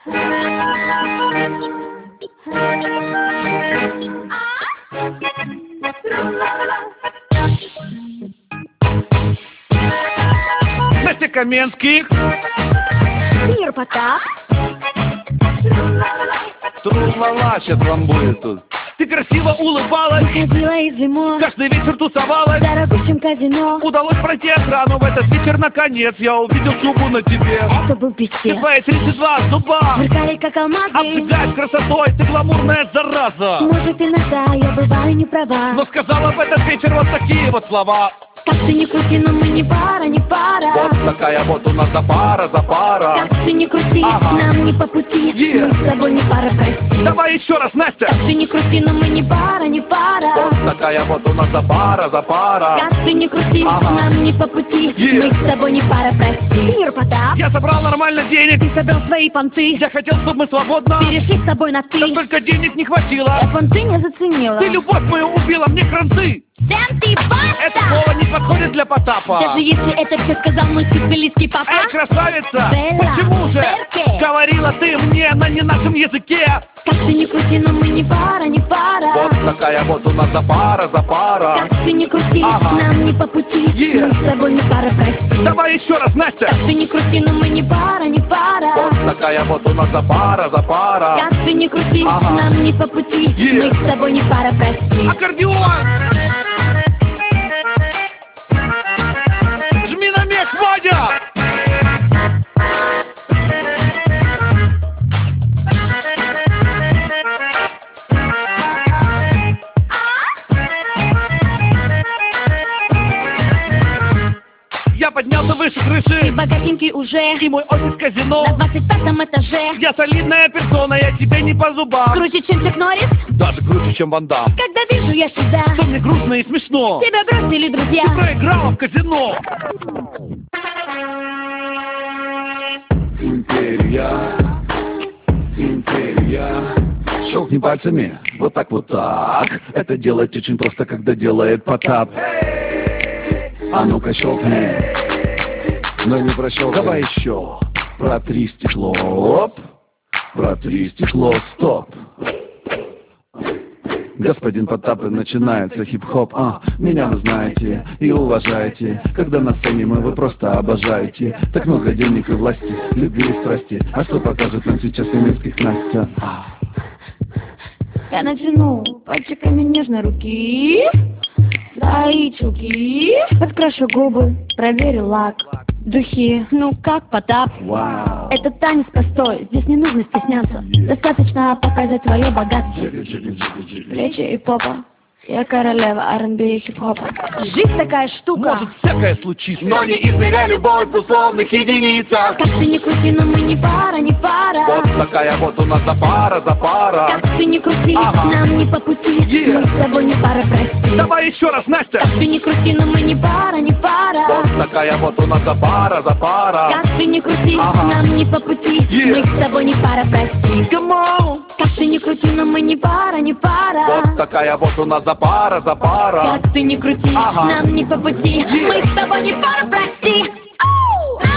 Настя Каменских. Мир Потап. Тру-ла-ла, сейчас вам будет тут. Ты красиво улыбалась, Выходила из лимон, каждый вечер тусовалась. в дорогущем казино. Удалось пройти охрану в этот вечер, наконец. Я увидел шубу на тебе. Это был И пиздец. твои 32 зуба Сверкали как алмазы. обжигаешь красотой, ты гламурная зараза. Может, иногда я бываю не права. Но сказала в этот вечер вот такие вот слова. Как ты не крути, но мы не пара, не пара. Вот такая вот у нас запара. Как ты не крути, Ага. нам не по пути. Yeah. Мы с тобой не пара, прости. Давай еще раз, Настя. Как ты не крути, но мы не пара, не пара. Вот такая вот у нас запара. Как ты не крути, Ага. нам не по пути. Yeah. Мы с тобой не пара, прости. Мир Потап. Я собрал нормально денег. Ты собрал свои понты. Я хотел, чтобы мы свободно. Перешли с тобой на ты. Да только денег не хватило. Я понты не заценила. Ты любовь мою убила, мне кранты. Сэм, ты Это баста! слово не подходит для Потапа. Даже если это все сказал мой сицилийский папа. Эй, красавица, Белла, почему же перке? говорила ты мне на не нашем языке? Как ты не крути, но мы не пара, не пара. Вот такая вот у нас запара. Как ты не крути, Ага. нам не по пути. Yeah. Мы с тобой не пара, прости. Давай еще раз, Настя. Как ты не крути, но мы не пара, не пара. Вот такая вот у нас запара. Как ты не крути, Ага. нам не по пути. Yeah. Мы с тобой не пара, прости. Аккордеон! Жми на мех, Водя! Я поднялся выше Ты крыши, богатенький уже, и мой офис казино. на 25-м этаже. Я солидная персона, я тебе не по зубам. Круче, чем Чак Норрис, Даже круче, чем Ван Дам. когда вижу я тебя. Что мне грустно и смешно. Тебя бросили друзья. Ты проиграла в казино. Империя, империя. Щелкни пальцами, вот так вот так. Это делать очень просто, когда делает Потап. А ну-ка щелкни. Но не прощелкай. Давай еще. Протри стекло, оп. Протри стекло, стоп. Господин Потап, и начинается хип-хоп. Меня вы знаете и уважаете. Когда на сцене вы просто обожаете. Так много денег и власти, любви и страсти. А что покажет нам сейчас Каменских Настя? Я натяну пальчиками нежно руки, свои чулки, подкрашу губы, проверю лак, духи, ну как Потап. Вау. Это танец простой, здесь не нужно стесняться. Достаточно показать свое богатство. Плечи и попа. Я королева R&B и хип-хопа. Жизнь такая штука. Может всякое случиться, но не измеряй любовь в условных единицах. Как ты не крути, но мы не пара, не пара. Вот такая вот у нас запара. Как ты не крути, Ага. нам не по пути. Yeah. Мы с тобой не пара, прости. Давай еще раз, Настя. Как ты не крути, но мы не пара, не пара. Вот такая вот у нас запара. Как ты не крути, Ага. нам не по пути. Yeah. Мы с тобой не пара, прости. Come on. Как ты не крути, но мы не пара, не пара. Вот такая вот у нас запара. Как ты не крути, Ага. нам не по пути. Yeah. Мы с тобой не пара, прости. Оу!